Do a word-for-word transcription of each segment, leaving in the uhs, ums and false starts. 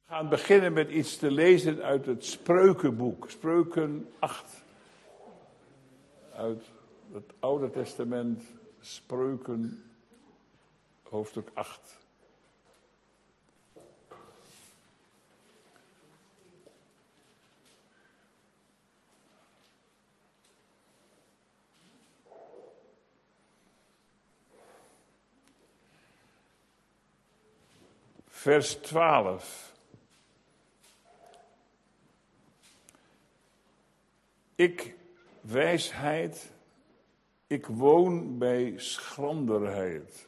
We gaan beginnen met iets te lezen uit het Spreukenboek, Spreuken acht. Uit het Oude Testament, Spreuken, hoofdstuk acht. Vers twaalf. Ik, wijsheid, ik woon bij schranderheid.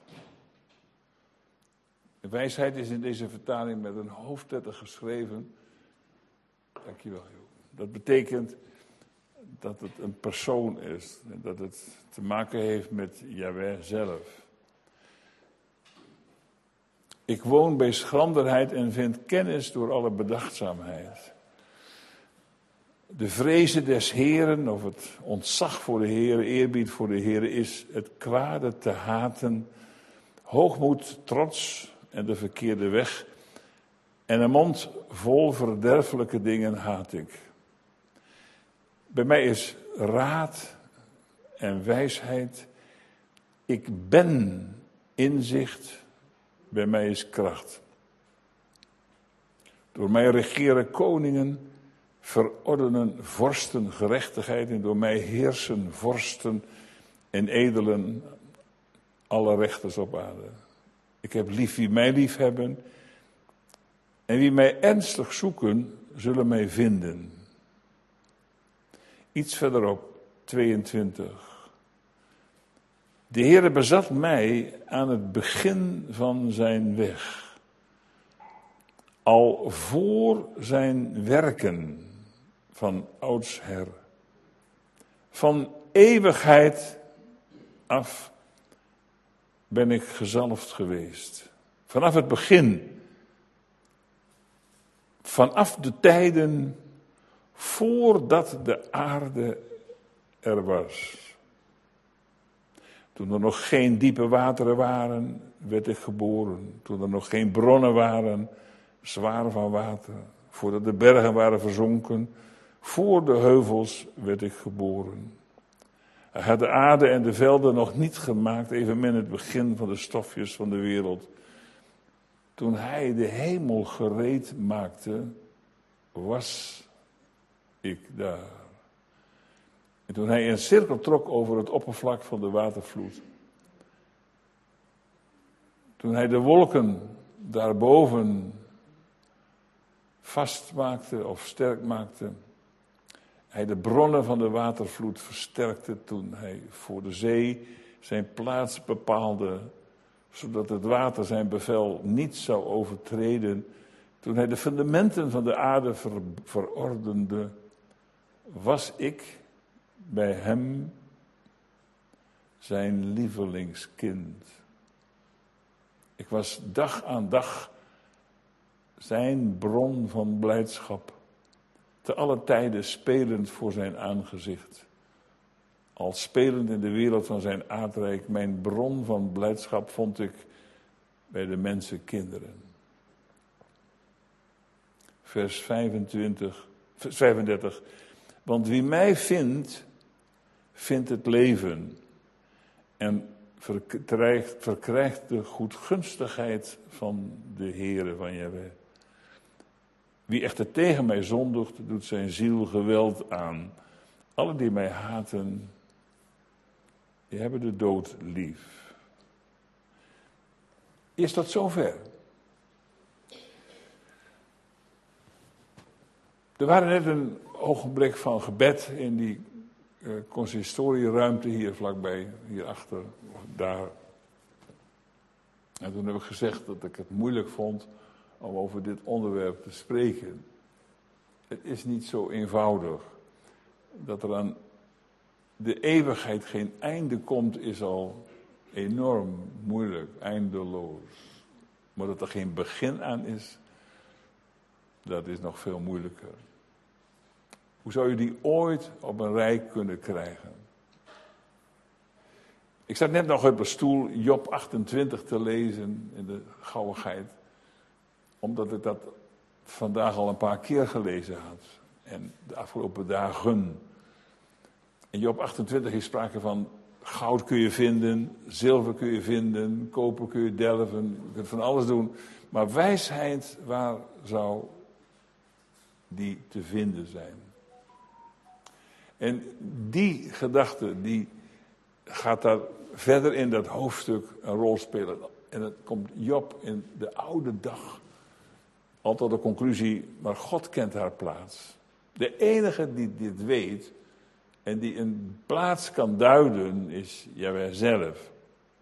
De wijsheid is in deze vertaling met een hoofdletter geschreven. Dankjewel, joh. Dat betekent dat het een persoon is. Dat het te maken heeft met Jahweh zelf. Ik woon bij schranderheid en vind kennis door alle bedachtzaamheid. De vreze des Heren, of het ontzag voor de Heren, eerbied voor de Heren, is het kwade te haten, hoogmoed, trots en de verkeerde weg, en een mond vol verderfelijke dingen haat ik. Bij mij is raad en wijsheid, ik ben inzicht, bij mij is kracht. Door mij regeren koningen, verordenen vorsten gerechtigheid en door mij heersen vorsten en edelen alle rechters op aarde. Ik heb lief wie mij lief hebben en wie mij ernstig zoeken, zullen mij vinden. Iets verderop, tweeëntwintig. De Heere bezat mij aan het begin van zijn weg, al voor zijn werken van oudsher. Van eeuwigheid af ben ik gezalfd geweest. Vanaf het begin. Vanaf de tijden voordat de aarde er was. Toen er nog geen diepe wateren waren, werd ik geboren. Toen er nog geen bronnen waren, zwaar van water. Voordat de bergen waren verzonken, voor de heuvels werd ik geboren. Hij had de aarde en de velden nog niet gemaakt, evenmin het begin van de stofjes van de wereld. Toen hij de hemel gereed maakte, was ik daar. En toen hij een cirkel trok over het oppervlak van de watervloed. Toen hij de wolken daarboven vastmaakte of sterk maakte. Hij de bronnen van de watervloed versterkte toen hij voor de zee zijn plaats bepaalde, zodat het water zijn bevel niet zou overtreden. Toen hij de fundamenten van de aarde ver, verordende, was ik bij hem zijn lievelingskind. Ik was dag aan dag zijn bron van blijdschap. Te alle tijden spelend voor zijn aangezicht. Al spelend in de wereld van zijn aardrijk, mijn bron van blijdschap vond ik bij de mensenkinderen. Vers vijfentwintig, vers vijfendertig. Want wie mij vindt, vindt het leven en verkrijgt, verkrijgt de goedgunstigheid van de Heere van Jahweh. Wie echter tegen mij zondigt, doet zijn ziel geweld aan. Alle die mij haten, die hebben de dood lief. Is dat zover? Er waren net een ogenblik van gebed in die uh, consistorieruimte hier vlakbij, hierachter, of daar. En toen heb ik gezegd dat ik het moeilijk vond om over dit onderwerp te spreken. Het is niet zo eenvoudig. Dat er aan de eeuwigheid geen einde komt, is al enorm moeilijk, eindeloos. Maar dat er geen begin aan is, dat is nog veel moeilijker. Hoe zou je die ooit op een rij kunnen krijgen? Ik zat net nog op een stoel Job achtentwintig te lezen in de gauwigheid. Omdat ik dat vandaag al een paar keer gelezen had. En de afgelopen dagen. In Job achtentwintig is sprake van goud kun je vinden, zilver kun je vinden, koper kun je delven, je kunt van alles doen. Maar wijsheid, waar zou die te vinden zijn? En die gedachte, die gaat daar verder in dat hoofdstuk een rol spelen. En dan komt Job in de oude dag al tot de conclusie, maar God kent haar plaats. De enige die dit weet en die een plaats kan duiden is Jahweh zelf.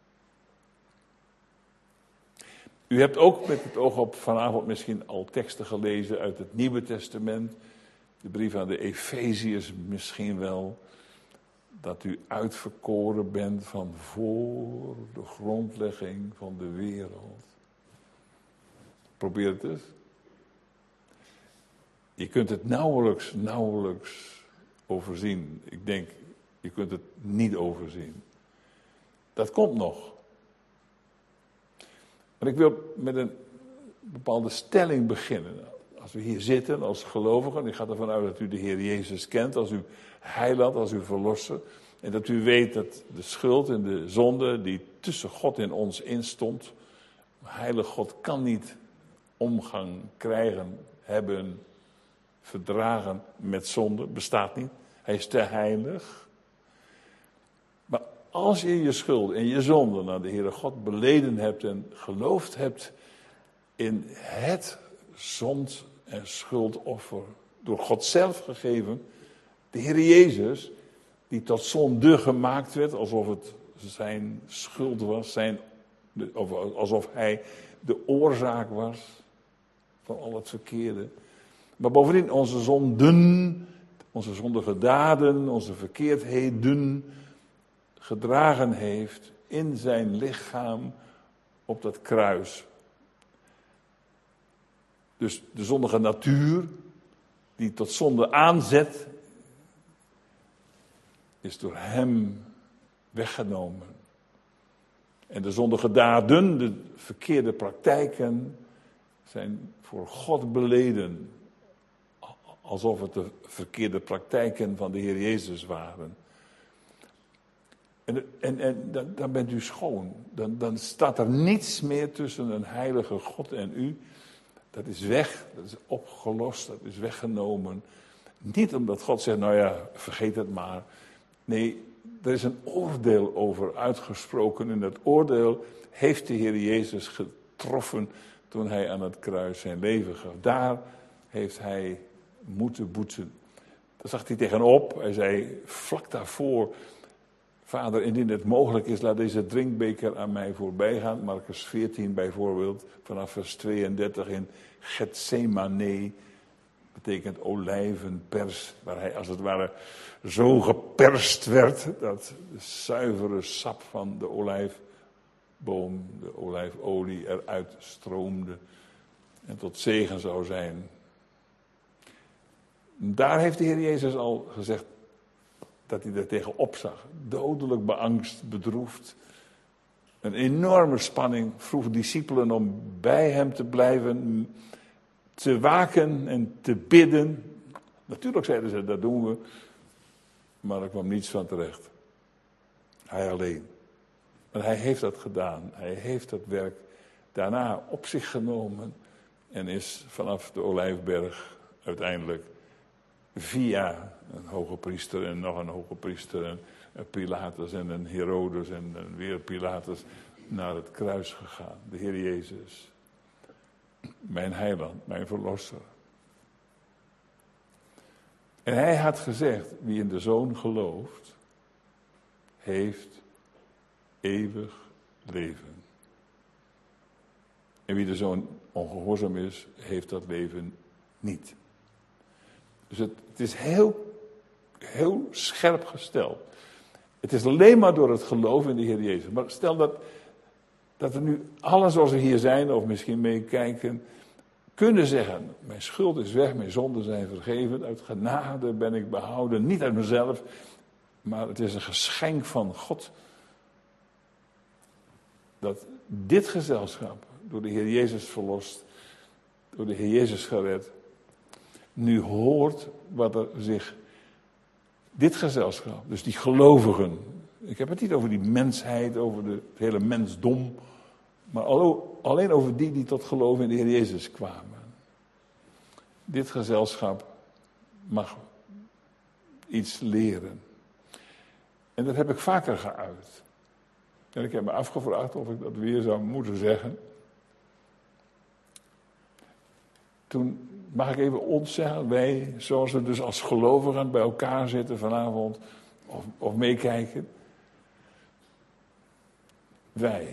U hebt ook met het oog op vanavond misschien al teksten gelezen uit het Nieuwe Testament. De brief aan de Efeziërs misschien wel. Dat u uitverkoren bent van voor de grondlegging van de wereld. Probeer het eens. Je kunt het nauwelijks, nauwelijks overzien. Ik denk, je kunt het niet overzien. Dat komt nog. Maar ik wil met een bepaalde stelling beginnen. Als we hier zitten als gelovigen, ik ga ervan uit dat u de Heer Jezus kent als uw heiland, als uw verlosser. En dat u weet dat de schuld en de zonde die tussen God en ons instond, heilige God kan niet omgang krijgen, hebben, verdragen met zonde, bestaat niet. Hij is te heilig. Maar als je je schuld en je zonde naar de Heere God beleden hebt en geloofd hebt in het zond- en schuldoffer door God zelf gegeven, de Heer Jezus, die tot zonde gemaakt werd, alsof het zijn schuld was, zijn, of alsof hij de oorzaak was van al het verkeerde. Maar bovendien onze zonden, onze zondige daden, onze verkeerdheden gedragen heeft in zijn lichaam op dat kruis. Dus de zondige natuur die tot zonde aanzet, is door hem weggenomen. En de zondige daden, de verkeerde praktijken, zijn voor God beleden. Alsof het de verkeerde praktijken van de Heer Jezus waren. En, en, en dan, dan bent u schoon. Dan, dan staat er niets meer tussen een heilige God en u. Dat is weg, dat is opgelost, dat is weggenomen. Niet omdat God zegt, nou ja, vergeet het maar. Nee, er is een oordeel over uitgesproken. En dat oordeel heeft de Heer Jezus getroffen toen hij aan het kruis zijn leven gaf. Daar heeft hij moeten boeten. Daar zag hij tegenop. Hij zei vlak daarvoor, Vader, indien het mogelijk is, laat deze drinkbeker aan mij voorbij gaan. Marcus veertien bijvoorbeeld, vanaf vers tweeëndertig in Gethsemane. Betekent olijvenpers, waar hij als het ware zo geperst werd, dat de zuivere sap van de olijfboom, de olijfolie eruit stroomde en tot zegen zou zijn. Daar heeft de Heer Jezus al gezegd dat hij er tegen opzag. Dodelijk beangst, bedroefd. Een enorme spanning vroeg de discipelen om bij hem te blijven, te waken en te bidden. Natuurlijk zeiden ze, dat doen we. Maar er kwam niets van terecht. Hij alleen. Maar hij heeft dat gedaan. Hij heeft dat werk daarna op zich genomen. En is vanaf de Olijfberg uiteindelijk via een hoge priester en nog een hoge priester en een Pilatus en een Herodes en een weer Pilatus naar het kruis gegaan. De Heer Jezus. Mijn heiland, mijn verlosser. En hij had gezegd, wie in de Zoon gelooft, heeft eeuwig leven. En wie de Zoon ongehoorzaam is, heeft dat leven niet. Dus het, het is heel, heel scherp gesteld. Het is alleen maar door het geloof in de Heer Jezus. Maar stel dat, dat we nu allen zoals we hier zijn, of misschien meekijken, kunnen zeggen, mijn schuld is weg, mijn zonden zijn vergeven, uit genade ben ik behouden, niet uit mezelf, maar het is een geschenk van God, dat dit gezelschap door de Heer Jezus verlost, door de Heer Jezus gered, nu hoort wat er zich, dit gezelschap, dus die gelovigen, ik heb het niet over die mensheid, over de, het hele mensdom, maar alleen over die die tot geloof in de Heer Jezus kwamen. Dit gezelschap mag iets leren. En dat heb ik vaker geuit. En ik heb me afgevraagd of ik dat weer zou moeten zeggen. Toen mag ik even ons zeggen, wij, zoals we dus als gelovigen bij elkaar zitten vanavond, of, of meekijken. Wij.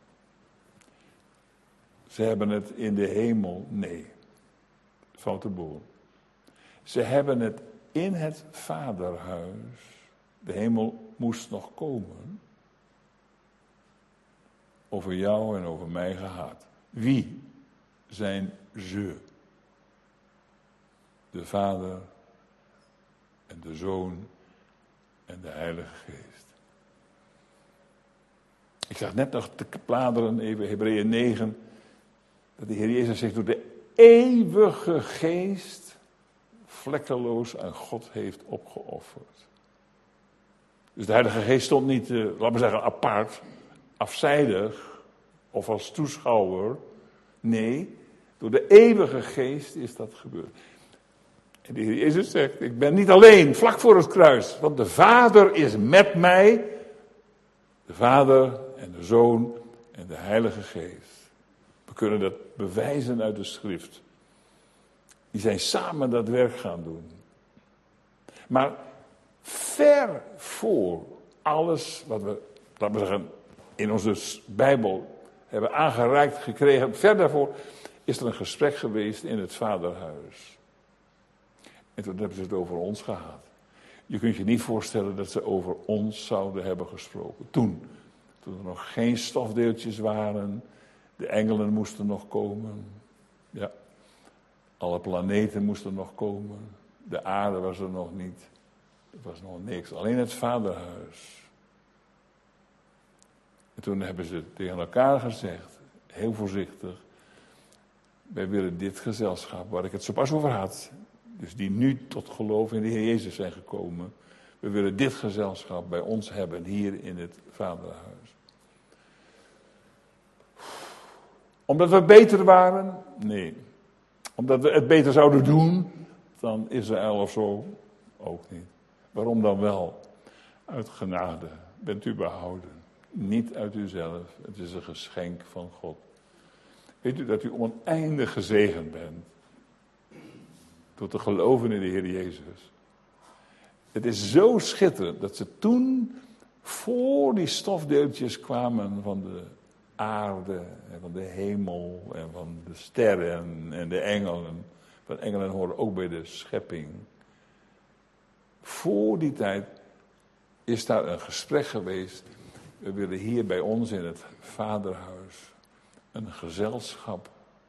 Ze hebben het in de hemel, nee. Foute boel. Ze hebben het in het vaderhuis. De hemel moest nog komen. Over jou en over mij gehad. Wie zijn ze? De Vader en de Zoon en de Heilige Geest. Ik zag net nog te bladeren, even Hebreeën negen, dat de Heer Jezus zich door de eeuwige Geest vlekkeloos aan God heeft opgeofferd. Dus de Heilige Geest stond niet, uh, laten we zeggen, apart, afzijdig of als toeschouwer. Nee, door de eeuwige Geest is dat gebeurd. En de Heer Jezus zegt, ik ben niet alleen, vlak voor het kruis, want de Vader is met mij. De Vader en de Zoon en de Heilige Geest. We kunnen dat bewijzen uit de schrift. Die zijn samen dat werk gaan doen. Maar ver voor alles wat we, laten we zeggen, in onze Bijbel hebben aangereikt gekregen, ver daarvoor is er een gesprek geweest in het Vaderhuis. En toen hebben ze het over ons gehad. Je kunt je niet voorstellen dat ze over ons zouden hebben gesproken. Toen, toen er nog geen stofdeeltjes waren, de engelen moesten nog komen. Ja, alle planeten moesten nog komen. De aarde was er nog niet. Er was nog niks. Alleen het Vaderhuis. En toen hebben ze tegen elkaar gezegd, heel voorzichtig, wij willen dit gezelschap, waar ik het zo pas over had, dus die nu tot geloof in de Heer Jezus zijn gekomen, we willen dit gezelschap bij ons hebben, hier in het Vaderhuis. Omdat we beter waren? Nee. Omdat we het beter zouden doen dan Israël of zo? Ook niet. Waarom dan wel? Uit genade bent u behouden. Niet uit uzelf. Het is een geschenk van God. Weet u dat u oneindig gezegend bent? Door te geloven in de Heer Jezus. Het is zo schitterend dat ze toen voor die stofdeeltjes kwamen van de aarde en van de hemel en van de sterren en de engelen. Want engelen horen ook bij de schepping. Voor die tijd is daar een gesprek geweest. We willen hier bij ons in het Vaderhuis een gezelschap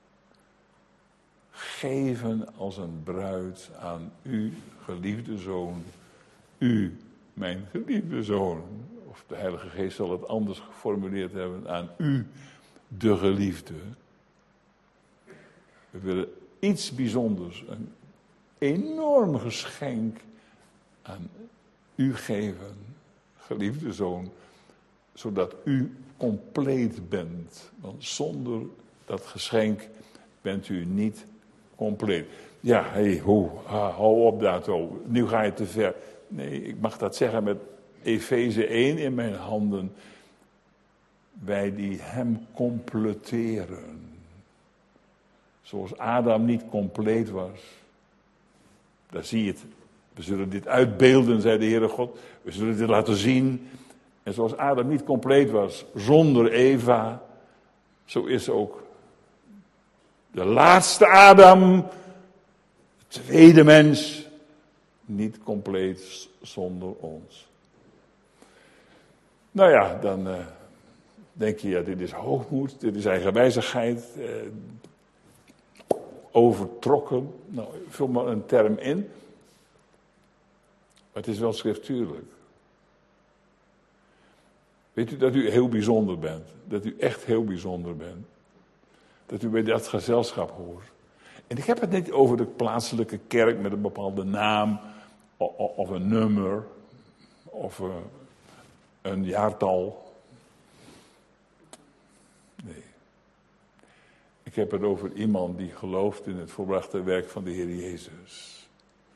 geven als een bruid aan u, geliefde zoon. U, mijn geliefde zoon. Of de Heilige Geest zal het anders geformuleerd hebben. Aan u, de geliefde. We willen iets bijzonders, een enorm geschenk aan u geven, geliefde zoon, zodat u compleet bent. Want zonder dat geschenk bent u niet compleet. Ja, hé, hey, ho, hou op dato, nu ga je te ver. Nee, ik mag dat zeggen met Efeze één in mijn handen. Wij die hem completeren. Zoals Adam niet compleet was. Daar zie je het. We zullen dit uitbeelden, zei de Heere God. We zullen dit laten zien. En zoals Adam niet compleet was zonder Eva, zo is ook de laatste Adam, de tweede mens, niet compleet zonder ons. Nou ja, dan uh, denk je, ja, dit is hoogmoed, dit is eigenwijzigheid, uh, overtrokken. Nou, vul maar een term in. Maar het is wel schriftuurlijk. Weet u dat u heel bijzonder bent? Dat u echt heel bijzonder bent? Dat u bij dat gezelschap hoort? En ik heb het niet over de plaatselijke kerk met een bepaalde naam, of een nummer, of een jaartal. Nee. Ik heb het over iemand die gelooft in het volbrachte werk van de Heer Jezus.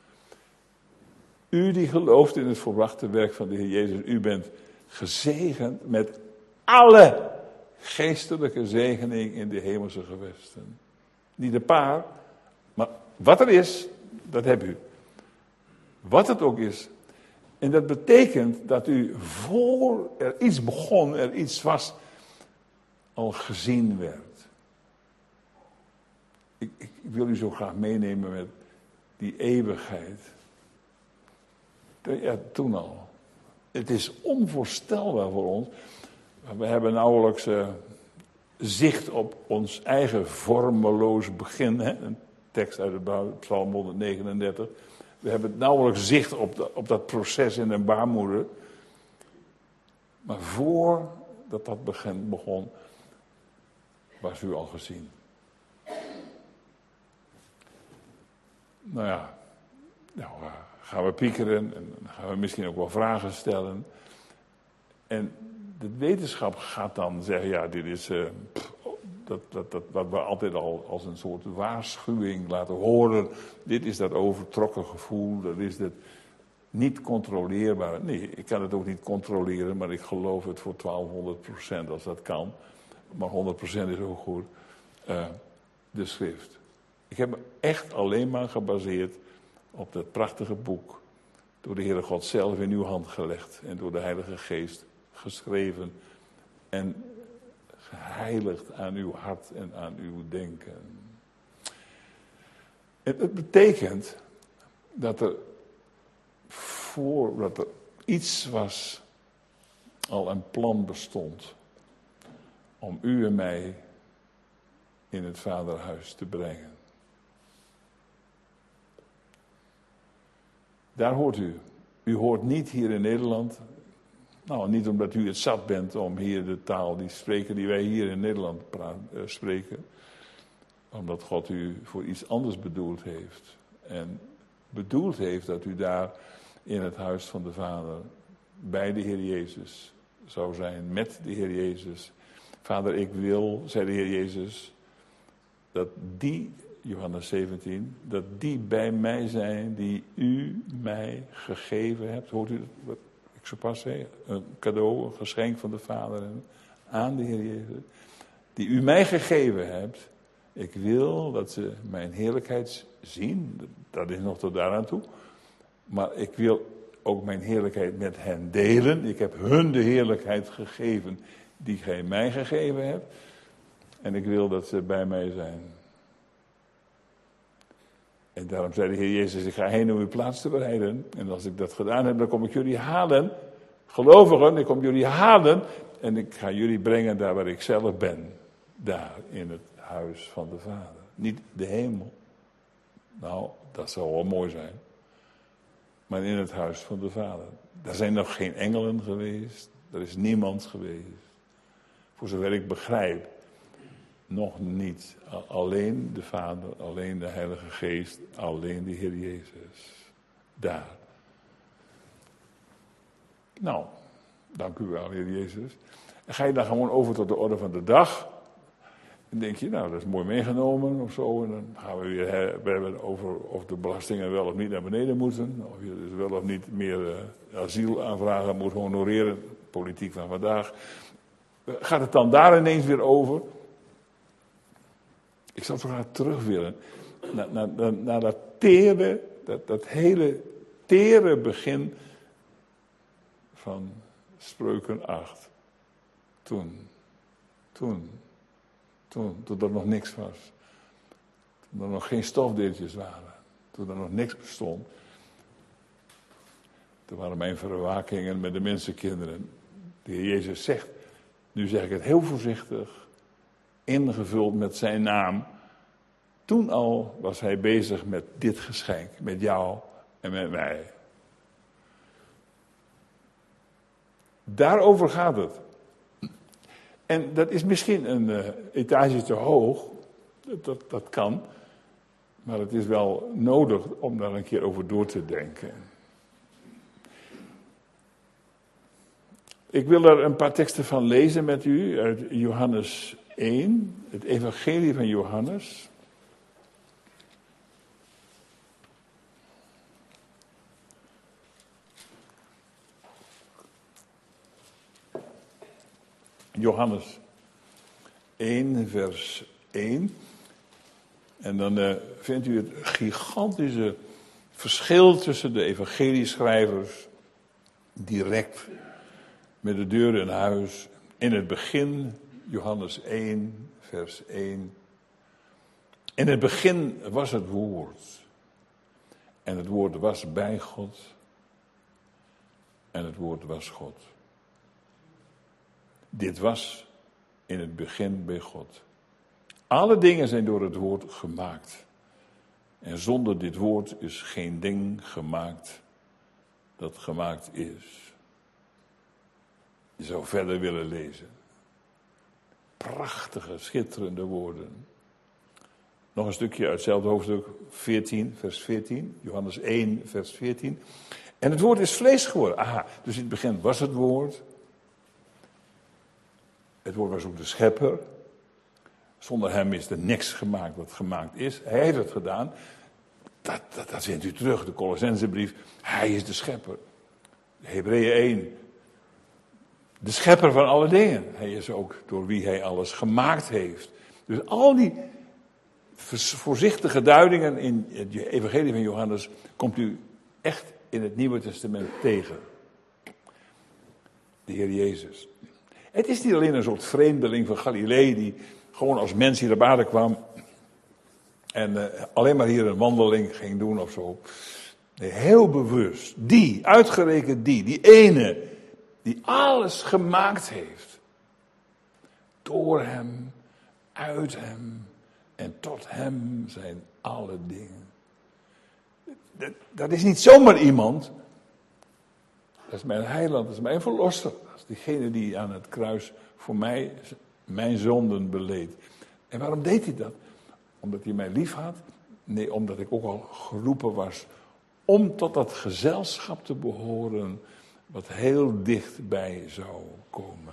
U die gelooft in het volbrachte werk van de Heer Jezus, u bent gezegend met alle geestelijke zegening in de hemelse gewesten. Niet een paar, maar wat er is, dat hebt u. Wat het ook is. En dat betekent dat u voor er iets begon, er iets was, al gezien werd. Ik, ik, ik wil u zo graag meenemen met die eeuwigheid. Ja, toen al. Het is onvoorstelbaar voor ons. We hebben nauwelijks uh, zicht op ons eigen vormeloos begin. Hè? Een tekst uit het Psalm honderdnegenendertig. We hebben nauwelijks zicht op, de, op dat proces in een baarmoeder. Maar voordat dat begin begon, was u al gezien. Nou ja, nou, uh, gaan we piekeren en gaan we misschien ook wel vragen stellen. En de wetenschap gaat dan zeggen, ja, dit is uh, pff, dat, dat, dat, wat we altijd al als een soort waarschuwing laten horen. Dit is dat overtrokken gevoel, dat is dat niet controleerbare. Nee, ik kan het ook niet controleren, maar ik geloof het voor twaalfhonderd procent als dat kan. Maar honderd procent is ook goed. Uh, de schrift. Ik heb me echt alleen maar gebaseerd op dat prachtige boek. Door de Heere God zelf in uw hand gelegd. En door de Heilige Geest geschreven. En geheiligd aan uw hart en aan uw denken. En het betekent dat er voordat er iets was, al een plan bestond. Om u en mij in het Vaderhuis te brengen. Daar hoort u. U hoort niet hier in Nederland. Nou, niet omdat u het zat bent om hier de taal die spreken die wij hier in Nederland praat, uh, spreken. Omdat God u voor iets anders bedoeld heeft. En bedoeld heeft dat u daar in het huis van de Vader bij de Heer Jezus zou zijn, met de Heer Jezus. Vader, ik wil, zei de Heer Jezus, dat die, Johannes zeventien, dat die bij mij zijn die u mij gegeven hebt. Hoort u wat ik zo pas zei? Een cadeau, een geschenk van de Vader aan de Heer Jezus. Die u mij gegeven hebt. Ik wil dat ze mijn heerlijkheid zien. Dat is nog tot daaraan toe. Maar ik wil ook mijn heerlijkheid met hen delen. Ik heb hun de heerlijkheid gegeven die gij mij gegeven hebt. En ik wil dat ze bij mij zijn. En daarom zei de Heer Jezus, ik ga heen om uw plaats te bereiden. En als ik dat gedaan heb, dan kom ik jullie halen. Gelovigen, ik kom jullie halen. En ik ga jullie brengen daar waar ik zelf ben. Daar in het huis van de Vader. Niet de hemel. Nou, dat zou wel mooi zijn. Maar in het huis van de Vader. Daar zijn nog geen engelen geweest. Er is niemand geweest. Voor zover ik begrijp. Nog niet. Alleen de Vader, alleen de Heilige Geest, alleen de Heer Jezus. Daar. Nou, dank u wel, Heer Jezus. En ga je dan gewoon over tot de orde van de dag. En denk je, nou, dat is mooi meegenomen of zo. En dan gaan we weer hebben over of de belastingen wel of niet naar beneden moeten. Of je dus wel of niet meer uh, asielaanvragen moet honoreren. Politiek van vandaag. Gaat het dan daar ineens weer over? Ik zou toch graag terug willen naar, naar, naar, naar dat tere, dat, dat hele tere begin van Spreuken acht. Toen, toen, toen, toen er nog niks was. Toen er nog geen stofdeeltjes waren. Toen er nog niks bestond. Toen waren mijn verwakingen met de mensenkinderen. De Heer Jezus zegt, nu zeg ik het heel voorzichtig, ingevuld met zijn naam. Toen al was hij bezig met dit geschenk, met jou en met mij. Daarover gaat het. En dat is misschien een uh, etage te hoog, dat, dat, dat kan. Maar het is wel nodig om daar een keer over door te denken. Ik wil er een paar teksten van lezen met u uit Johannes één, het evangelie van Johannes. Johannes één, vers één. En dan uh, vindt u het gigantische verschil tussen de evangelieschrijvers direct met de deur in huis. In het begin, Johannes één, vers één. In het begin was het woord. En het woord was bij God. En het woord was God. Dit was in het begin bij God. Alle dingen zijn door het woord gemaakt. En zonder dit woord is geen ding gemaakt dat gemaakt is. Je zou verder willen lezen. Prachtige, schitterende woorden. Nog een stukje uit hetzelfde hoofdstuk, veertien, vers veertien. Johannes één, vers veertien. En het woord is vlees geworden. Aha, dus in het begin was het woord. Het woord was ook de schepper. Zonder hem is er niks gemaakt wat gemaakt is. Hij heeft het gedaan. Dat, dat, dat vindt u terug, de Colossensebrief. Hij is de schepper. Hebreeën één. De schepper van alle dingen. Hij is ook door wie hij alles gemaakt heeft. Dus al die voorzichtige duidingen in het evangelie van Johannes komt u echt in het Nieuwe Testament tegen. De Heer Jezus. Het is niet alleen een soort vreemdeling van Galilei die gewoon als mens hier op aarde kwam en uh, alleen maar hier een wandeling ging doen of zo. Nee, heel bewust. Die, uitgerekend die, die ene die alles gemaakt heeft. Door hem, uit hem en tot hem zijn alle dingen. Dat, dat is niet zomaar iemand. Dat is mijn heiland, dat is mijn verlosser. Dat is degene die aan het kruis voor mij mijn zonden beleed. En waarom deed hij dat? Omdat hij mij lief had? Nee, omdat ik ook al geroepen was om tot dat gezelschap te behoren wat heel dichtbij zou komen.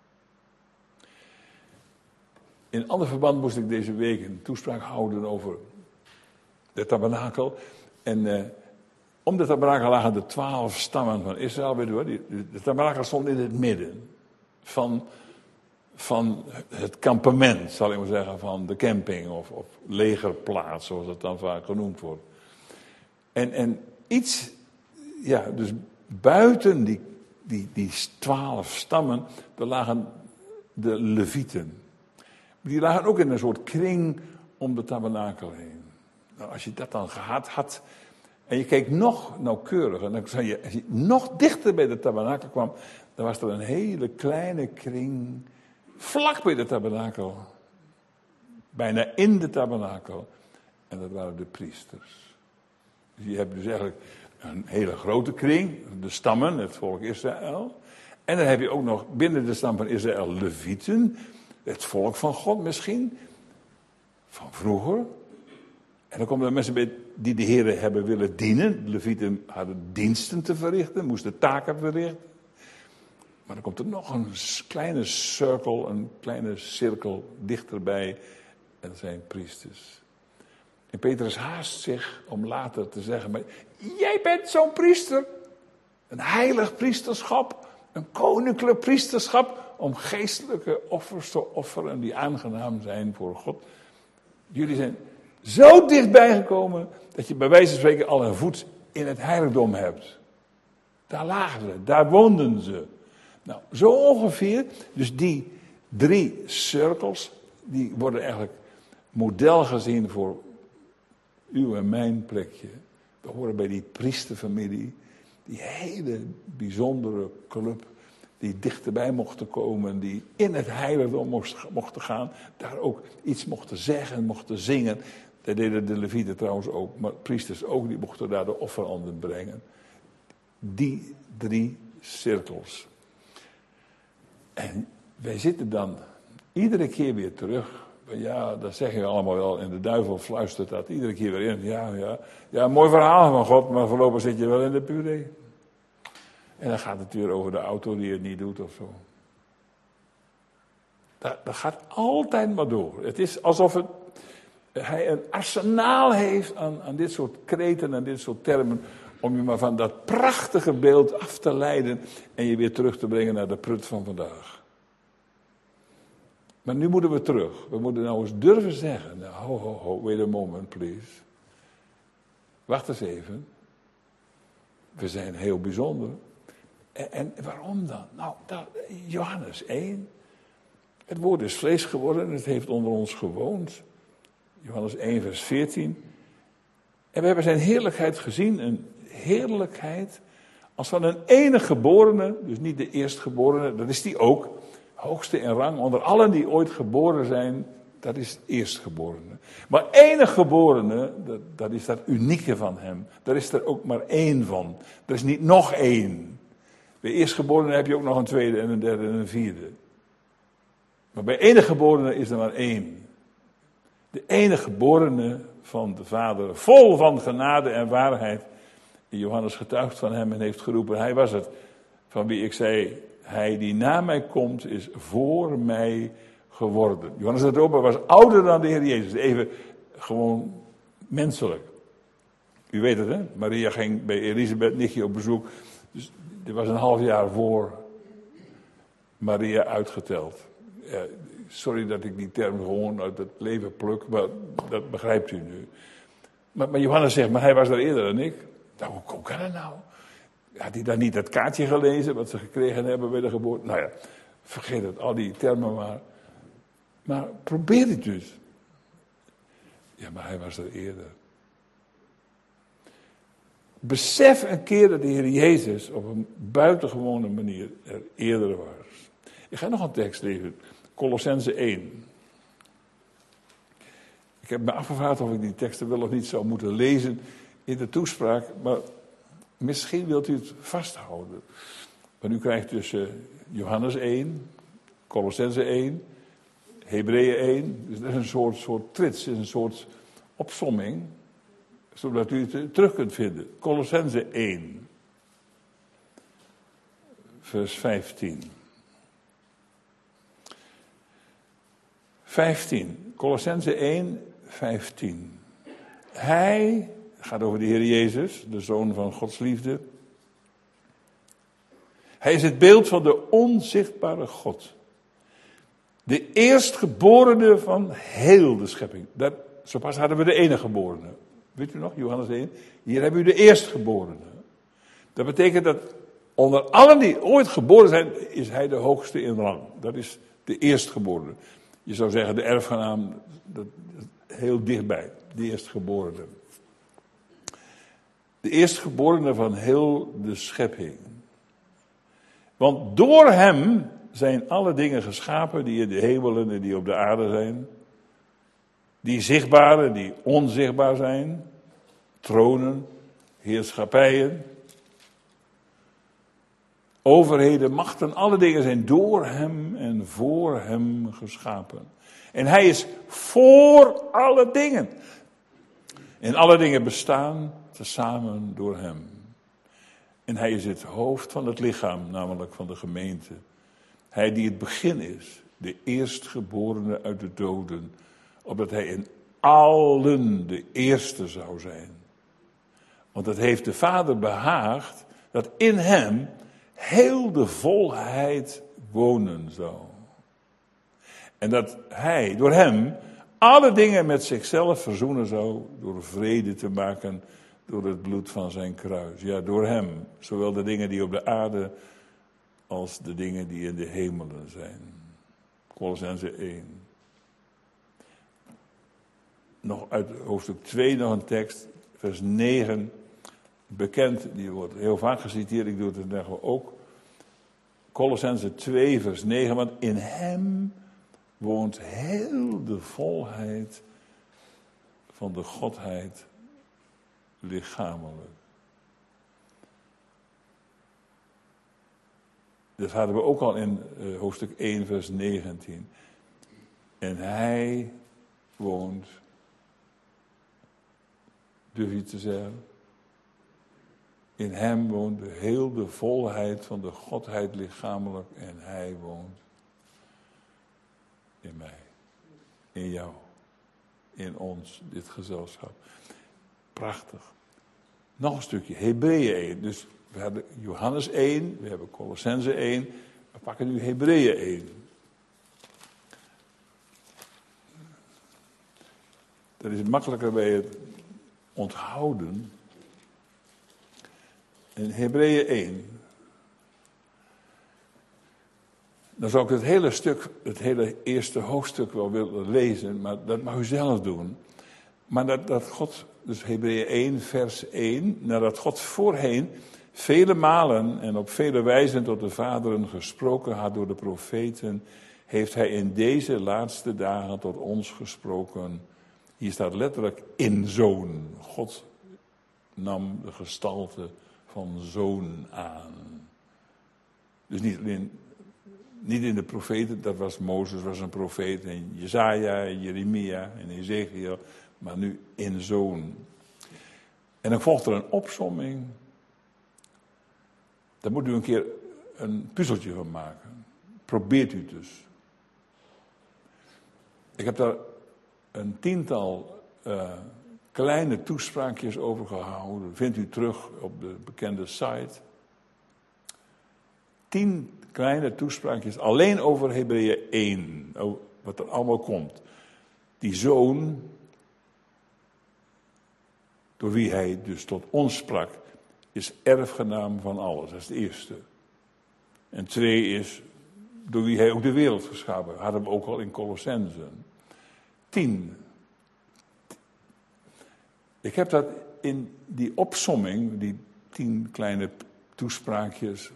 In ander verband moest ik deze week een toespraak houden over de tabernakel. En uh, om de tabernakel lagen de twaalf stammen van Israël. Weet u wel, de, de tabernakel stond in het midden van, van het kampement, zal ik maar zeggen, van de camping of, of legerplaats, zoals het dan vaak genoemd wordt. En, en iets, ja, dus buiten die, die, die twaalf stammen, daar lagen de Levieten. Die lagen ook in een soort kring om de tabernakel heen. Nou, als je dat dan gehad had en je keek nog nauwkeuriger, dan zou je, als je nog dichter bij de tabernakel kwam, dan was er een hele kleine kring vlak bij de tabernakel. Bijna in de tabernakel. En dat waren de priesters. Dus je hebt dus eigenlijk een hele grote kring, de stammen, het volk Israël. En dan heb je ook nog binnen de stam van Israël Levieten, het volk van God misschien, van vroeger. En dan komen er mensen bij die de Heer hebben willen dienen. De Levieten hadden diensten te verrichten, moesten taken verrichten. Maar dan komt er nog een kleine cirkel, een kleine cirkel dichterbij. En dat zijn priesters. En Petrus haast zich om later te zeggen, maar jij bent zo'n priester. Een heilig priesterschap, een koninklijk priesterschap, om geestelijke offers te offeren die aangenaam zijn voor God. Jullie zijn zo dichtbij gekomen dat je bij wijze van spreken al een voet in het heiligdom hebt. Daar lagen ze, daar woonden ze. Nou, zo ongeveer, dus die drie cirkels, die worden eigenlijk model gezien voor uw en mijn plekje. We horen bij die priesterfamilie, die hele bijzondere club, die dichterbij mochten komen, die in het heiligdom mochten gaan, daar ook iets mochten zeggen, mochten zingen. Dat deden de Levieten trouwens ook, maar priesters ook, die mochten daar de offeranden brengen. Die drie cirkels. En wij zitten dan iedere keer weer terug Ja, dat zeggen we allemaal wel. En de duivel fluistert dat iedere keer weer in. Ja, ja. Ja, mooi verhaal van God, maar voorlopig zit je wel in de puree. En dan gaat het weer over de auto die het niet doet of zo. Dat, dat gaat altijd maar door. Het is alsof het, hij een arsenaal heeft aan, aan dit soort kreten en dit soort termen. Om je maar van dat prachtige beeld af te leiden en je weer terug te brengen naar de prut van vandaag. Maar nu moeten we terug. We moeten nou eens durven zeggen. Nou, ho, ho, ho, wait a moment, please. Wacht eens even. We zijn heel bijzonder. En, en waarom dan? Nou, dat, Johannes één. Het woord is vlees geworden en het heeft onder ons gewoond. Johannes één, vers veertien. En we hebben zijn heerlijkheid gezien. Een heerlijkheid als van een enige geborene. Dus niet de eerstgeborene, dat is die ook. Hoogste in rang onder allen die ooit geboren zijn, dat is het eerstgeborene. Maar enig geborene, dat, dat is dat unieke van hem. Daar is er ook maar één van. Er is niet nog één. Bij eerstgeborene heb je ook nog een tweede en een derde en een vierde. Maar bij enig geborene is er maar één. De enige geborene van de Vader, vol van genade en waarheid. Johannes getuigt van hem en heeft geroepen, hij was het van wie ik zei, hij die na mij komt is voor mij geworden. Johannes de Doper was ouder dan de Heer Jezus. Even gewoon menselijk. U weet het, hè? Maria ging bij Elisabeth nichtje op bezoek. Dus dit was een half jaar voor Maria uitgeteld. Ja, sorry dat ik die term gewoon uit het leven pluk, maar dat begrijpt u nu. Maar, maar Johannes zegt, maar hij was er eerder dan ik. Nou, hoe, hoe kan dat nou? Had hij dan niet dat kaartje gelezen wat ze gekregen hebben bij de geboorte? Nou ja, vergeet het, al die termen maar. Maar probeer het dus. Ja, maar hij was er eerder. Besef een keer dat de Heer Jezus op een buitengewone manier er eerder was. Ik ga nog een tekst lezen. Kolossenzen één. Ik heb me afgevraagd of ik die teksten wel of niet zou moeten lezen in de toespraak, maar misschien wilt u het vasthouden. Maar u krijgt dus uh, Johannes één, Kolossenzen één, Hebreeën één. Dus dat is een soort, soort trits, een soort opsomming, zodat u het terug kunt vinden. Kolossenzen één, vers vijftien. vijftien, Kolossenzen één, vijftien. Hij, het gaat over de Heer Jezus, de Zoon van Gods liefde. Hij is het beeld van de onzichtbare God. De eerstgeborene van heel de schepping. Dat, zo pas hadden we de enige geborene. Weet u nog, Johannes één? Hier hebben u de eerstgeborene. Dat betekent dat onder allen die ooit geboren zijn, is hij de hoogste in rang. Dat is de eerstgeborene. Je zou zeggen, de erfgenaam, dat, heel dichtbij, de eerstgeborene. De eerstgeborene van heel de schepping. Want door hem zijn alle dingen geschapen die in de hemelen en die op de aarde zijn. Die zichtbaar en die onzichtbaar zijn. Tronen, heerschappijen, overheden, machten, alle dingen zijn door hem en voor hem geschapen. En hij is voor alle dingen. En alle dingen bestaan tezamen door hem. En hij is het hoofd van het lichaam, namelijk van de gemeente. Hij die het begin is, de eerstgeborene uit de doden, opdat hij in allen de eerste zou zijn. Want het heeft de Vader behaagd dat in hem heel de volheid wonen zou. En dat hij, door hem, alle dingen met zichzelf verzoenen zou door vrede te maken door het bloed van zijn kruis. Ja, door hem, zowel de dingen die op de aarde als de dingen die in de hemelen zijn. Kolossenzen één. Nog uit hoofdstuk twee nog een tekst, vers negen. Bekend, die wordt heel vaak geciteerd, ik doe het in ieder ook. Kolossenzen twee, vers negen, want in hem woont heel de volheid van de Godheid lichamelijk. Dat hadden we ook al in uh, hoofdstuk één, vers negentien. En hij woont, durf je te zeggen, in hem woont de heel de volheid van de Godheid lichamelijk en hij woont in mij, in jou, in ons, dit gezelschap. Prachtig. Nog een stukje, Hebreeën één. Dus we hebben Johannes één, we hebben Colossenzen één, we pakken nu Hebreeën één. Dat is makkelijker bij het onthouden. In Hebreeën één. Dan zou ik het hele stuk, het hele eerste hoofdstuk wel willen lezen, maar dat mag u zelf doen. Maar dat, dat God, dus Hebreeën één, vers één, nadat God voorheen vele malen en op vele wijzen tot de vaderen gesproken had door de profeten, heeft hij in deze laatste dagen tot ons gesproken. Hier staat letterlijk in zoon. God nam de gestalte van zoon aan. Dus niet alleen, niet in de profeten, dat was Mozes, was een profeet, en Jesaja, en Jeremia en Ezekiel, maar nu in zoon. En dan volgt er een opsomming. Daar moet u een keer een puzzeltje van maken. Probeert u dus. Ik heb daar een tiental uh, kleine toespraakjes over gehouden. Vindt u terug op de bekende site. Tien kleine toespraakjes alleen over Hebreeën één. Over wat er allemaal komt. Die zoon, door wie hij dus tot ons sprak, is erfgenaam van alles. Dat is het eerste. En twee is, door wie hij ook de wereld geschapen. Dat hadden we ook al in Colossenzen. Tien. Ik heb dat in die opsomming, die tien kleine toespraakjes,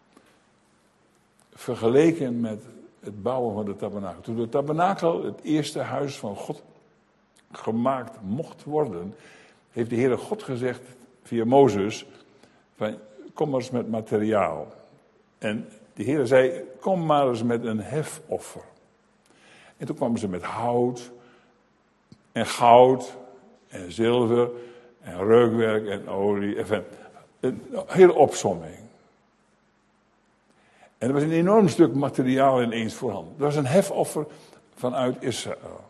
vergeleken met het bouwen van de tabernakel. Toen de tabernakel, het eerste huis van God, gemaakt mocht worden, heeft de Heere God gezegd via Mozes, van, kom maar eens met materiaal. En de Heere zei, kom maar eens met een hefoffer. En toen kwamen ze met hout en goud en zilver en reukwerk en olie. Enfin, een hele opsomming. En er was een enorm stuk materiaal ineens voorhanden. Dat was een hefoffer vanuit Israël.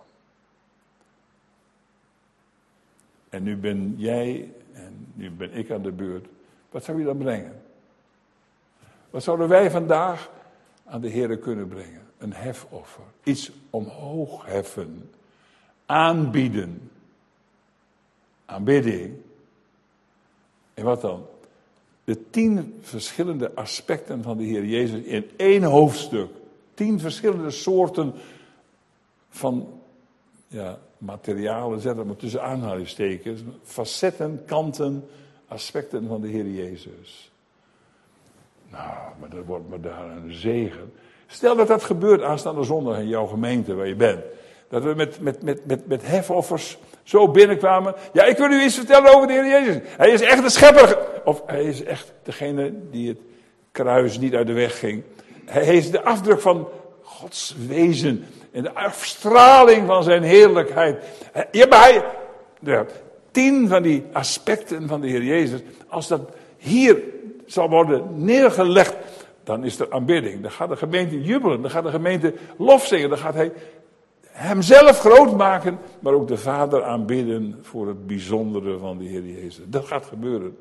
En nu ben jij en nu ben ik aan de beurt. Wat zou je dan brengen? Wat zouden wij vandaag aan de Heere kunnen brengen? Een hefoffer. Iets omhoog heffen. Aanbieden. Aanbidding. En wat dan? De tien verschillende aspecten van de Heer Jezus in één hoofdstuk. Tien verschillende soorten van ja, materialen, zet het maar tussen aanhalingstekens. Facetten, kanten, aspecten van de Heer Jezus. Nou, maar dat wordt me daar een zegen. Stel dat dat gebeurt aanstaande zondag in jouw gemeente waar je bent. Dat we met, met, met, met, met hefoffers zo binnenkwamen. Ja, ik wil u iets vertellen over de Heer Jezus. Hij is echt de schepper. Of hij is echt degene die het kruis niet uit de weg ging. Hij is de afdruk van Gods wezen. En de afstraling van zijn heerlijkheid. Ja, maar hij, ja, tien van die aspecten van de Heer Jezus. Als dat hier zal worden neergelegd, dan is er aanbidding. Dan gaat de gemeente jubelen. Dan gaat de gemeente lof zingen. Dan gaat hij hemzelf groot maken, maar ook de Vader aanbidden voor het bijzondere van de Heer Jezus. Dat gaat gebeuren.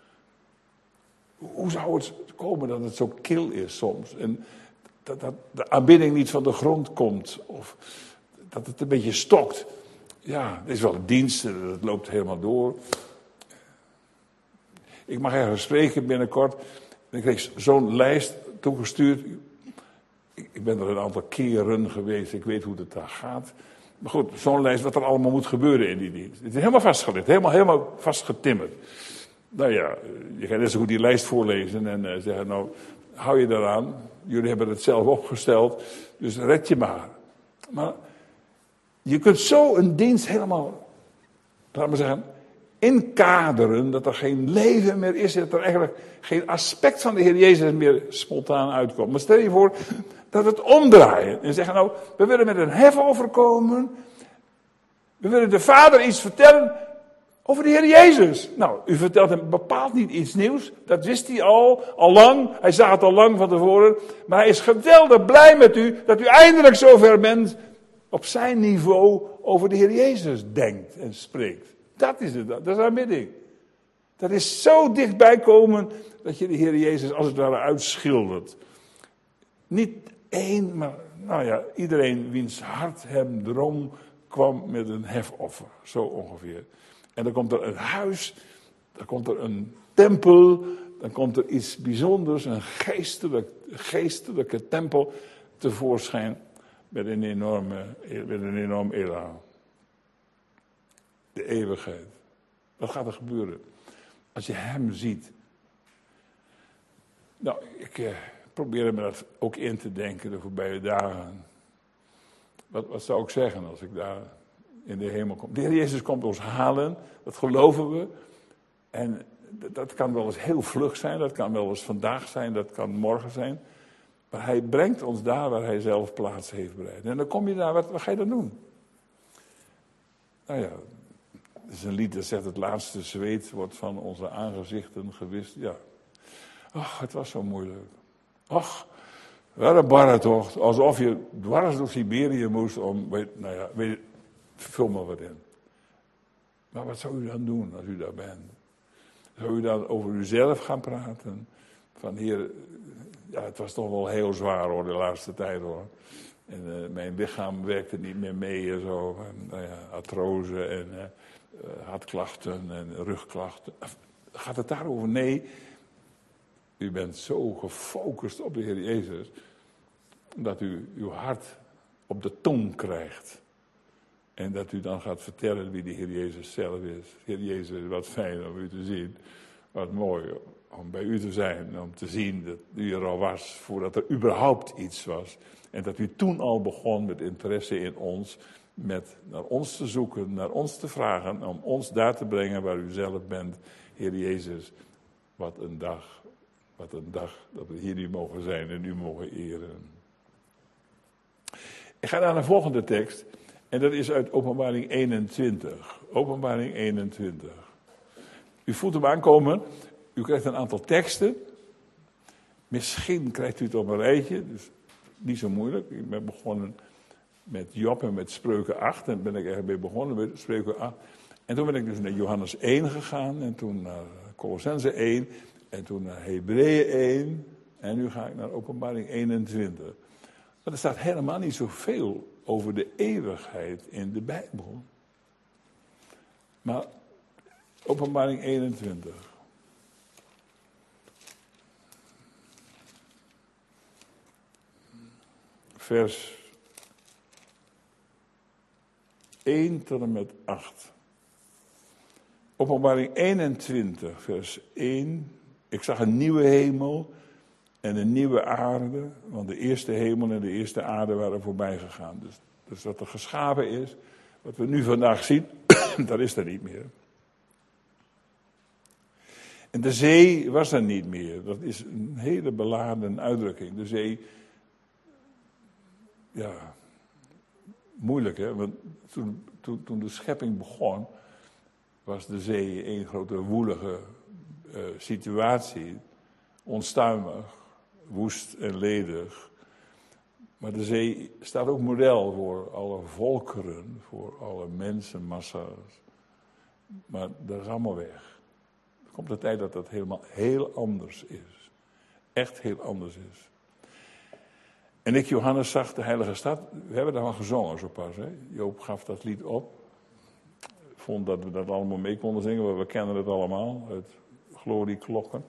Hoe zou het komen dat het zo kil is soms? En dat, dat de aanbidding niet van de grond komt. Of dat het een beetje stokt. Ja, het is wel een dienst, het loopt helemaal door. Ik mag ergens spreken binnenkort. En ik kreeg zo'n lijst toegestuurd. Ik ben er een aantal keren geweest, ik weet hoe het daar gaat. Maar goed, zo'n lijst wat er allemaal moet gebeuren in die dienst. Het is helemaal vastgelegd, helemaal, helemaal vastgetimmerd. Nou ja, je gaat net zo goed die lijst voorlezen en uh, zeggen, nou, hou je daaraan. Jullie hebben het zelf opgesteld, dus red je maar. Maar je kunt zo een dienst helemaal, laten we zeggen, inkaderen, dat er geen leven meer is, dat er eigenlijk geen aspect van de Heer Jezus meer spontaan uitkomt. Maar stel je voor dat we het omdraaien en zeggen, nou, we willen met een hefover komen, we willen de Vader iets vertellen over de Heer Jezus. Nou, u vertelt hem bepaald niet iets nieuws, dat wist hij al, al lang, hij zag het al lang van tevoren, maar hij is geweldig blij met u, dat u eindelijk zover bent, op zijn niveau over de Heer Jezus denkt en spreekt. Dat is het, dat is aanbidding. Dat is zo dichtbij komen dat je de Heer Jezus als het ware uitschildert. Niet één, maar nou ja, iedereen wiens hart hem drong, kwam met een hefoffer. Zo ongeveer. En dan komt er een huis, dan komt er een tempel, dan komt er iets bijzonders, een geestelijk, geestelijke tempel tevoorschijn met een enorme, met een enorm elan. De eeuwigheid. Wat gaat er gebeuren als je hem ziet? Nou, ik eh, probeer me dat ook in te denken de voorbije dagen. Wat, wat zou ik zeggen als ik daar in de hemel kom? De Heer Jezus komt ons halen, dat geloven we. En dat, dat kan wel eens heel vlug zijn, dat kan wel eens vandaag zijn, dat kan morgen zijn. Maar hij brengt ons daar waar hij zelf plaats heeft bereid. En dan kom je daar, wat, wat ga je dan doen? Nou ja, het is een lied dat zegt, het laatste zweet wordt van onze aangezichten gewist. Ja, ach, het was zo moeilijk. Ach, wat een barre tocht. Alsof je dwars door Siberië moest om, weet, nou ja, weet, vul maar wat in. Maar wat zou u dan doen als u daar bent? Zou u dan over uzelf gaan praten? Van hier, ja, het was toch wel heel zwaar hoor, de laatste tijd hoor. En uh, mijn lichaam werkte niet meer mee en zo. En, nou ja, artrose en uh, hartklachten en rugklachten. Gaat het daarover? Nee. U bent zo gefocust op de Heer Jezus, dat u uw hart op de tong krijgt. En dat u dan gaat vertellen wie de Heer Jezus zelf is. Heer Jezus, wat fijn om u te zien. Wat mooi om bij u te zijn. Om te zien dat u er al was voordat er überhaupt iets was. En dat u toen al begon met interesse in ons. Met naar ons te zoeken, naar ons te vragen. Om ons daar te brengen waar u zelf bent. Heer Jezus, wat een dag. Wat een dag dat we hier nu mogen zijn en u mogen eren. Ik ga naar de volgende tekst. En dat is uit Openbaring eenentwintig. Openbaring eenentwintig. U voelt hem aankomen. U krijgt een aantal teksten. Misschien krijgt u het op een rijtje. Dus niet zo moeilijk. Ik ben begonnen met Job en met Spreuken acht. En ben ik eigenlijk mee begonnen met Spreuken acht. En toen ben ik dus naar Johannes één gegaan. En toen naar Colossense één. En toen naar Hebreeën één. En nu ga ik naar Openbaring eenentwintig. Maar er staat helemaal niet zoveel over de eeuwigheid in de Bijbel. Maar Openbaring eenentwintig. Vers één tot en met acht. Openbaring eenentwintig, vers één. Ik zag een nieuwe hemel en een nieuwe aarde, want de eerste hemel en de eerste aarde waren voorbij gegaan. Dus, dus wat er geschapen is, wat we nu vandaag zien, dat is er niet meer. En de zee was er niet meer. Dat is een hele beladen uitdrukking. De zee, ja, moeilijk hè, want toen, toen, toen de schepping begon, was de zee een grote woelige uh, situatie, onstuimig, woest en ledig. Maar de zee staat ook model voor alle volkeren, voor alle mensenmassa's. Maar dat is allemaal weg. Er komt de tijd dat dat helemaal heel anders is. Echt heel anders is. En ik, Johannes, zag de heilige stad. We hebben daarvan gezongen zo pas. Hè? Joop gaf dat lied op. Vond dat we dat allemaal mee konden zingen, maar we kennen het allemaal uit glorieklokken.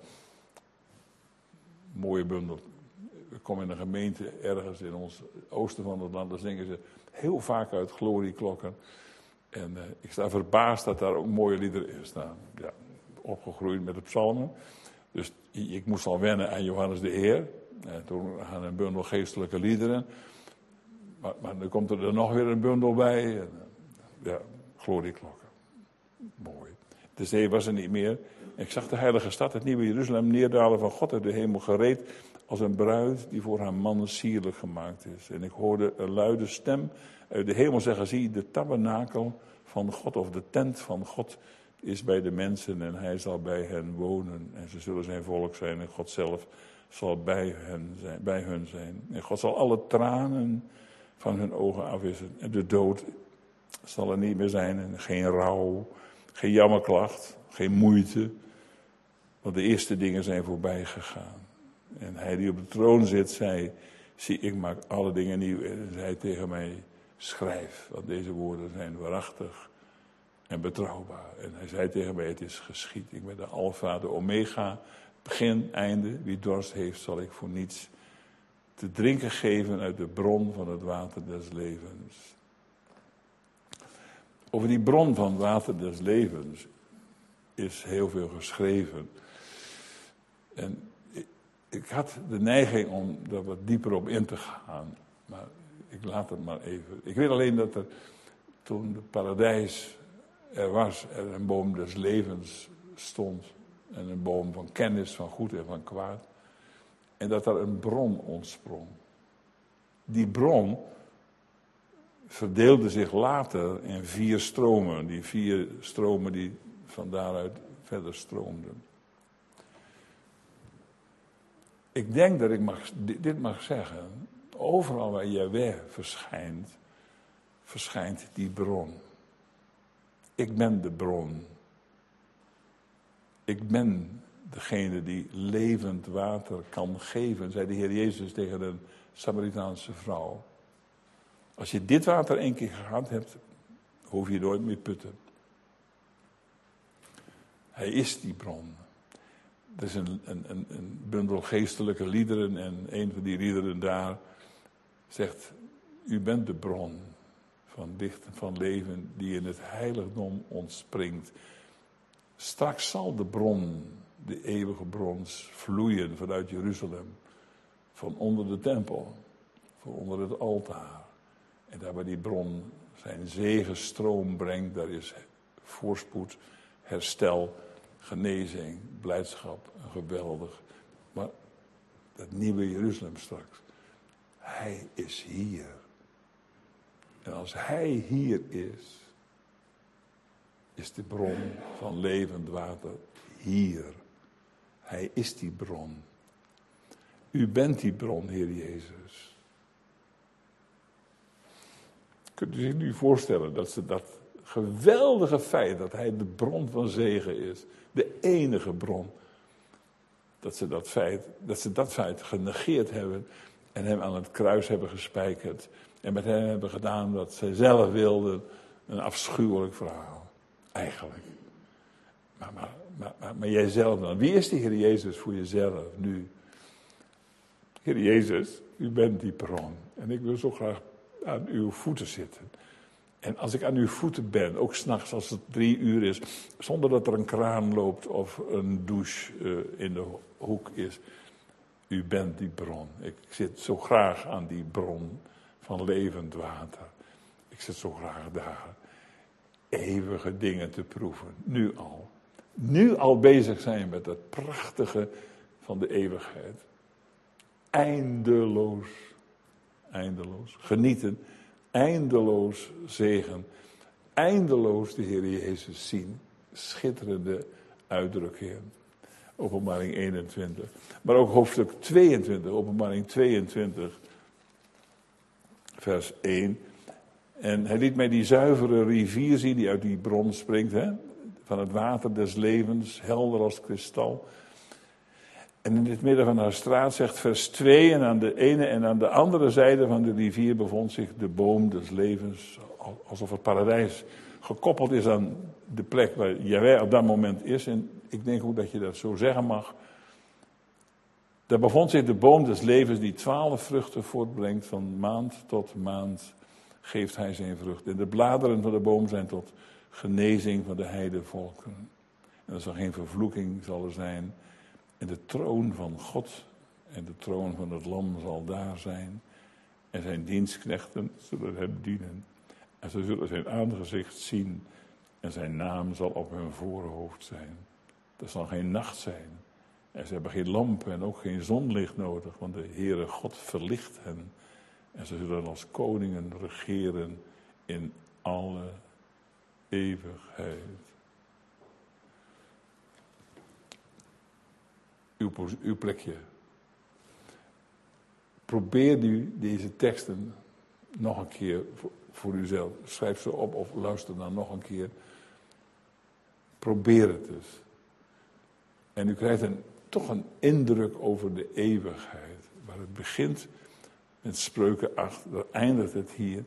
Mooie bundel. We komen in een gemeente ergens in ons oosten van het land, daar zingen ze heel vaak uit glorieklokken. En uh, ik sta verbaasd dat daar ook mooie liederen in staan. Ja, opgegroeid met de psalmen. Dus ik moest al wennen aan Johannes de Heer. En toen gaan een bundel geestelijke liederen. Maar, maar dan komt er nog weer een bundel bij. En, ja, glorieklokken. Mooi. De zee was er niet meer. Ik zag de heilige stad, het nieuwe Jeruzalem, neerdalen van God uit de hemel, gereed als een bruid die voor haar mannen sierlijk gemaakt is. En ik hoorde een luide stem uit de hemel zeggen, zie, de tabernakel van God, of de tent van God, is bij de mensen en hij zal bij hen wonen. En ze zullen zijn volk zijn en God zelf zal bij hen zijn. Bij hun zijn. En God zal alle tranen van hun ogen afwissen. En de dood zal er niet meer zijn. En geen rouw, geen jammerklacht, geen moeite. Want de eerste dingen zijn voorbij gegaan. En hij die op de troon zit, zei, zie, ik maak alle dingen nieuw. En zei tegen mij, schrijf, want deze woorden zijn waarachtig en betrouwbaar. En hij zei tegen mij, het is geschied. Ik ben de Alpha, de Omega, begin, einde. Wie dorst heeft, zal ik voor niets te drinken geven uit de bron van het water des levens. Over die bron van het water des levens is heel veel geschreven. En ik, ik had de neiging om daar wat dieper op in te gaan. Maar ik laat het maar even. Ik weet alleen dat er, toen het paradijs er was, er een boom des levens stond. En een boom van kennis van goed en van kwaad. En dat er een bron ontsprong. Die bron verdeelde zich later in vier stromen. Die vier stromen die van daaruit verder stroomden. Ik denk dat ik mag, dit mag zeggen. Overal waar Jahweh verschijnt, verschijnt die bron. Ik ben de bron. Ik ben degene die levend water kan geven, zei de Heer Jezus tegen een Samaritaanse vrouw. Als je dit water één keer gehad hebt, hoef je nooit meer putten. Hij is die bron. Er is een, een, een, een bundel geestelijke liederen en een van die liederen daar zegt, u bent de bron van licht en van leven die in het heiligdom ontspringt. Straks zal de bron, de eeuwige bron, vloeien vanuit Jeruzalem. Van onder de tempel, van onder het altaar. En daar waar die bron zijn zegenstroom brengt, daar is voorspoed, herstel, genezing, blijdschap, geweldig. Maar dat nieuwe Jeruzalem straks, hij is hier. En als hij hier is, is de bron van levend water hier. Hij is die bron. U bent die bron, Heer Jezus. Kunt u zich nu voorstellen dat ze dat geweldige feit, dat hij de bron van zegen is, de enige bron, dat ze dat feit, dat ze dat feit genegeerd hebben en hem aan het kruis hebben gespijkerd en met hem hebben gedaan wat zij zelf wilden, een afschuwelijk verhaal. Eigenlijk. Maar, maar, maar, maar, maar jijzelf dan. Wie is die Heer Jezus voor jezelf nu? Heer Jezus, u bent die bron. En ik wil zo graag aan uw voeten zitten. En als ik aan uw voeten ben, ook 's nachts als het drie uur is, zonder dat er een kraan loopt of een douche uh, in de hoek is. U bent die bron. Ik zit zo graag aan die bron van levend water. Ik zit zo graag daar. Eeuwige dingen te proeven. Nu al. Nu al bezig zijn met het prachtige van de eeuwigheid. Eindeloos. Eindeloos. Genieten. Eindeloos zegen. Eindeloos de Heer Jezus zien. Schitterende uitdrukkingen. Openbaring eenentwintig. Maar ook hoofdstuk tweeëntwintig. Openbaring tweeëntwintig. Vers één. En hij liet mij die zuivere rivier zien die uit die bron springt. Hè? Van het water des levens. Helder als kristal. En in het midden van haar straat zegt vers twee. En aan de ene en aan de andere zijde van de rivier bevond zich de boom des levens. Alsof het paradijs gekoppeld is aan de plek waar Jahweh op dat moment is. En ik denk ook dat je dat zo zeggen mag. Daar bevond zich de boom des levens die twaalf vruchten voortbrengt. Van maand tot maand geeft hij zijn vrucht. En de bladeren van de boom zijn tot genezing van de heidevolken. En er zal geen vervloeking zal er zijn. En de troon van God en de troon van het lam zal daar zijn. En zijn dienstknechten zullen hem dienen. En ze zullen zijn aangezicht zien. En zijn naam zal op hun voorhoofd zijn. Er zal geen nacht zijn. En ze hebben geen lampen en ook geen zonlicht nodig, want de Heere God verlicht hen. En ze zullen als koningen regeren in alle eeuwigheid. Uw, uw plekje. Probeer nu deze teksten nog een keer voor, voor uzelf. Schrijf ze op of luister dan nog een keer. Probeer het dus. En u krijgt een, toch een indruk over de eeuwigheid. Waar het begint met Spreuken acht, daar eindigt het hier.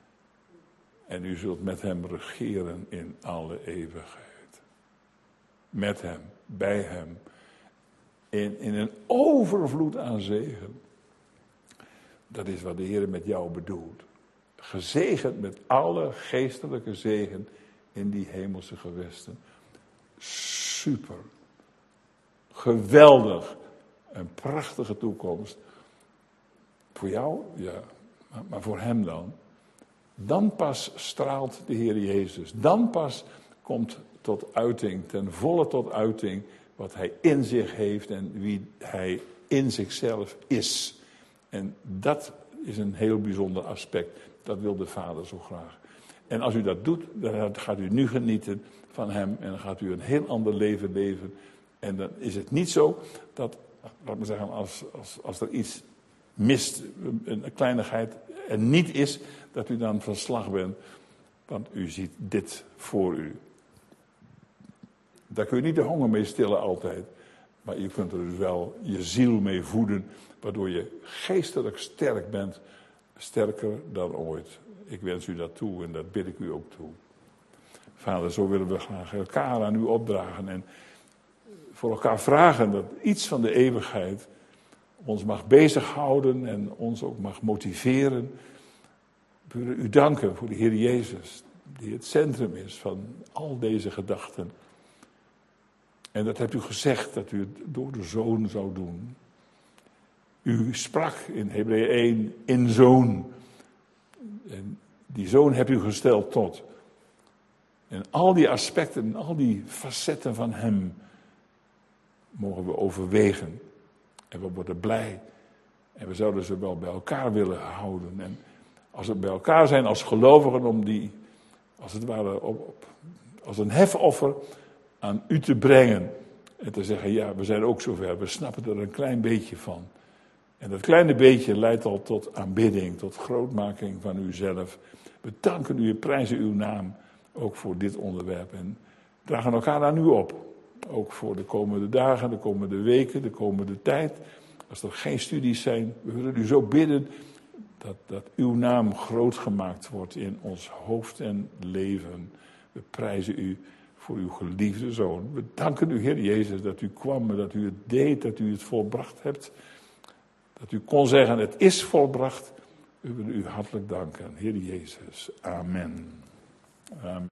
En u zult met hem regeren in alle eeuwigheid. Met hem, bij hem. In, in een overvloed aan zegen. Dat is wat de Heer met jou bedoelt. Gezegend met alle geestelijke zegen in die hemelse gewesten. Super. Geweldig. Een prachtige toekomst. Voor jou, ja. Maar voor hem dan. Dan pas straalt de Heer Jezus. Dan pas komt tot uiting, ten volle tot uiting, wat hij in zich heeft en wie hij in zichzelf is. En dat is een heel bijzonder aspect. Dat wil de Vader zo graag. En als u dat doet, dan gaat u nu genieten van hem en dan gaat u een heel ander leven leven. En dan is het niet zo dat, laat me zeggen, als, als, als er iets mist, een kleinigheid er niet is, dat u dan van slag bent. Want u ziet dit voor u. Daar kun je niet de honger mee stillen altijd. Maar je kunt er dus wel je ziel mee voeden. Waardoor je geestelijk sterk bent. Sterker dan ooit. Ik wens u dat toe en dat bid ik u ook toe. Vader, zo willen we graag elkaar aan u opdragen. En voor elkaar vragen dat iets van de eeuwigheid ons mag bezighouden en ons ook mag motiveren. We willen u danken voor de Heer Jezus, die het centrum is van al deze gedachten. En dat hebt u gezegd, dat u het door de Zoon zou doen. U sprak in Hebreeën één, in Zoon. En die Zoon hebt u gesteld tot. En al die aspecten, al die facetten van hem mogen we overwegen. En we worden blij. En we zouden ze wel bij elkaar willen houden. En als we bij elkaar zijn als gelovigen om die, als het ware, op, op, als een hefoffer aan u te brengen. En te zeggen, ja, we zijn ook zover. We snappen er een klein beetje van. En dat kleine beetje leidt al tot aanbidding, tot grootmaking van uzelf. We danken u en prijzen uw naam, ook voor dit onderwerp. En dragen elkaar aan u op. Ook voor de komende dagen, de komende weken, de komende tijd. Als er geen studies zijn, we willen u zo bidden dat, dat uw naam groot gemaakt wordt in ons hoofd en leven. We prijzen u voor uw geliefde Zoon. We danken u, Heer Jezus, dat u kwam, dat u het deed, dat u het volbracht hebt. Dat u kon zeggen, het is volbracht. We willen u hartelijk danken, Heer Jezus. Amen. Amen.